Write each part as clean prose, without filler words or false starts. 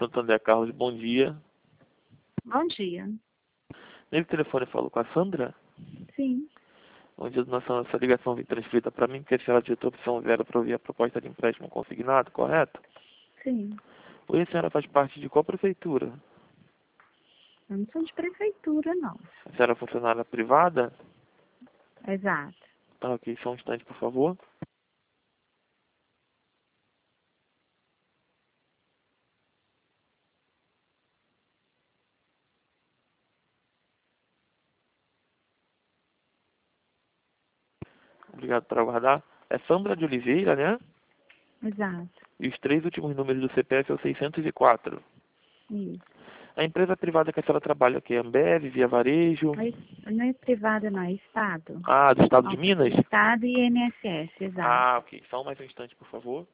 Santander Carlos, bom dia. Bom dia. Nesse telefone eu falo com a Sandra. Sim, Bom dia, essa ligação vem transferida para mim, porque a senhora digitou a opção 0 para ouvir a proposta de empréstimo consignado, correto? sim. Hoje a senhora faz parte de qual prefeitura? Eu não sou de prefeitura, não. A senhora é funcionária privada? Exato. Tá, ok, só um instante, por favor. Obrigado por aguardar. É Sandra de Oliveira, né? Exato. E os 3 últimos números do CPF é o 604. Isso. A empresa privada que a senhora trabalha aqui é Ambev, Via Varejo. Mas não é privada, não. É Estado. Ah, do Estado de Ó, Minas? Estado e INSS, exato. Ah, ok. Só mais um instante, por favor.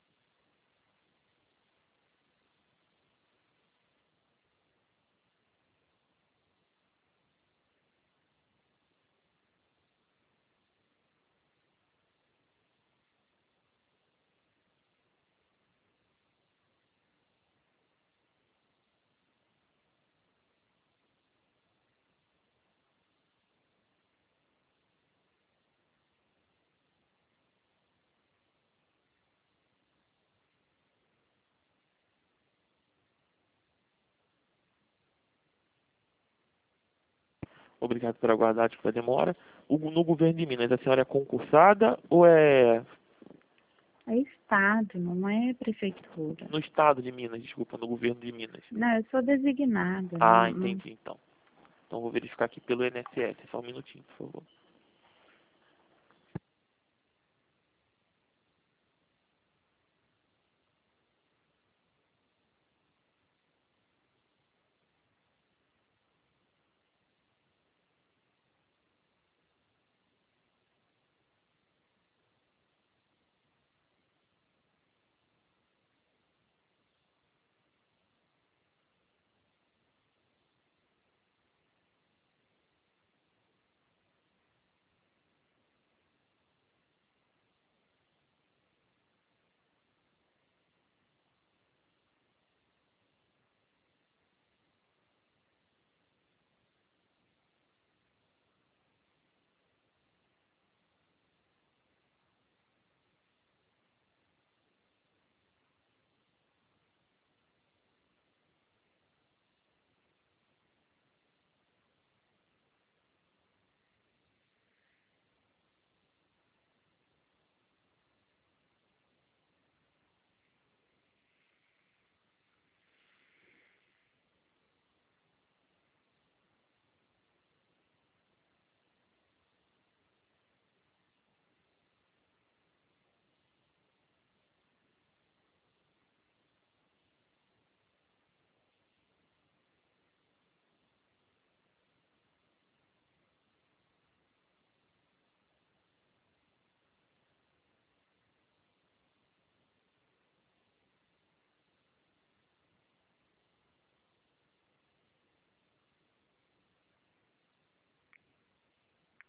Obrigado por aguardar a demora. No governo de Minas, a senhora é concursada ou é É Estado, não é prefeitura. no estado de Minas, desculpa, no governo de Minas? Não, eu sou designada. Ah, Não, entendi então. Então vou verificar aqui pelo INSS, só um minutinho, por favor.